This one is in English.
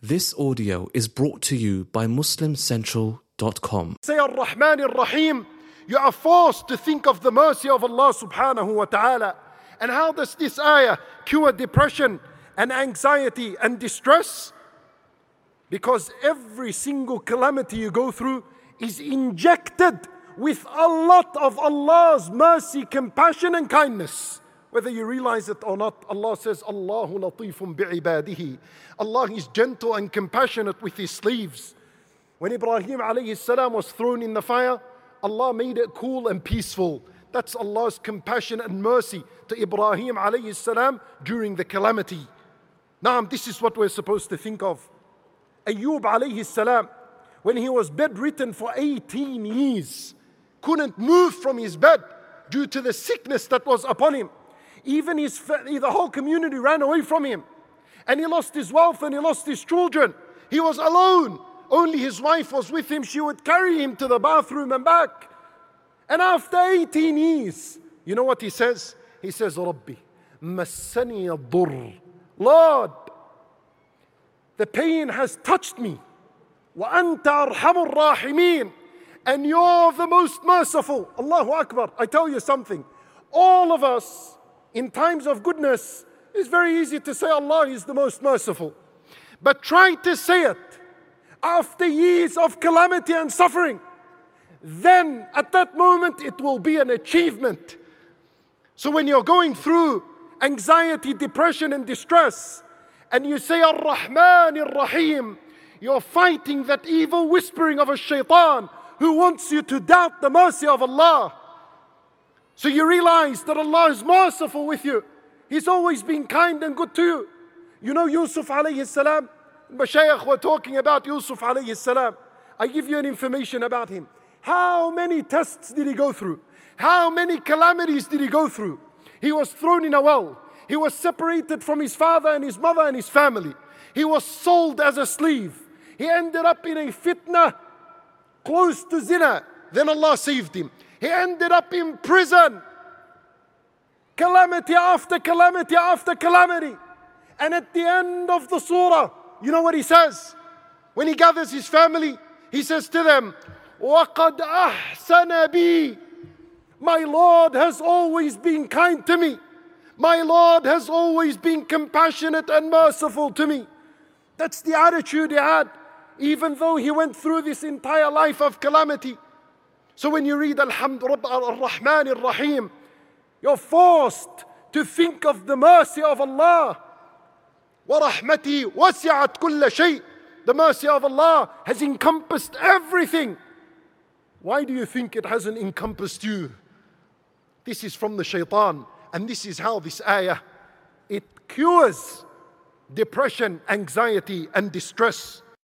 This audio is brought to you by MuslimCentral.com. Say Ar-Rahman Ar-Rahim, you are forced to think of the mercy of Allah subhanahu wa ta'ala. And how does this ayah cure depression and anxiety and distress? Because every single calamity you go through is injected with a lot of Allah's mercy, compassion and kindness. Whether you realize it or not, Allah says, Allahu latifun bi'ibadihi. Allah is gentle and compassionate with His slaves. When Ibrahim alayhi salam was thrown in the fire, Allah made it cool and peaceful. That's Allah's compassion and mercy to Ibrahim alayhi salam during the calamity. Now, this is what we're supposed to think of. Ayyub alayhi salam, when he was bedridden for 18 years, couldn't move from his bed due to the sickness that was upon him. Even the whole community ran away from him. And he lost his wealth and he lost his children. He was alone. Only his wife was with him. She would carry him to the bathroom and back. And after 18 years, you know what he says? He says, Rabbi, massani ad-durr. Lord, the pain has touched me. Wa anta arhamur rahimin. And you're the most merciful. Allahu Akbar. I tell you something. All of us, in times of goodness, it's very easy to say Allah is the most merciful. But try to say it after years of calamity and suffering. Then at that moment it will be an achievement. So when you're going through anxiety, depression and distress, and you say Ar-Rahman Ar-Rahim, you're fighting that evil whispering of a shaitan who wants you to doubt the mercy of Allah. So you realize that Allah is merciful with you. He's always been kind and good to you. You know Yusuf alayhi salam? Mashayikh were talking about Yusuf alayhi salam. I give you an information about him. How many tests did he go through? How many calamities did he go through? He was thrown in a well. He was separated from his father and his mother and his family. He was sold as a slave. He ended up in a fitna close to zina. Then Allah saved him. He ended up in prison. Calamity after calamity after calamity. And at the end of the surah, you know what he says? When he gathers his family, he says to them, وَقَدْ أَحْسَنَ بِي. My Lord has always been kind to me. My Lord has always been compassionate and merciful to me. That's the attitude he had, even though he went through this entire life of calamity. So when you read Ar-Rahman Ar-Rahim, you're forced to think of the mercy of Allah. وَرَحْمَتِي وَسِعَتْ كُلَّ شَيْءٍ. The mercy of Allah has encompassed everything. Why do you think it hasn't encompassed you? This is from the shaitan. And this is how this ayah, it cures depression, anxiety and distress.